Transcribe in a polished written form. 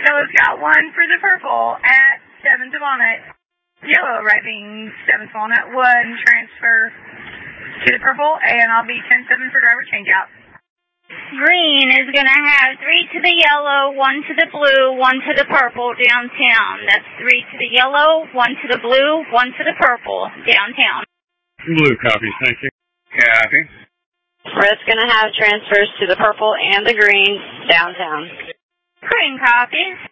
So it's got 1 for the purple at 7th Walnut. Yellow arriving 7th Walnut. 1 transfer to the purple, and I'll be 10-7 for driver changeout. Green is going to have 3 to the yellow, 1 to the blue, 1 to the purple downtown. That's 3 to the yellow, 1 to the blue, 1 to the purple downtown. Blue copies, thank you. Copy. Red's going to have transfers to the purple and the green downtown. Green copies.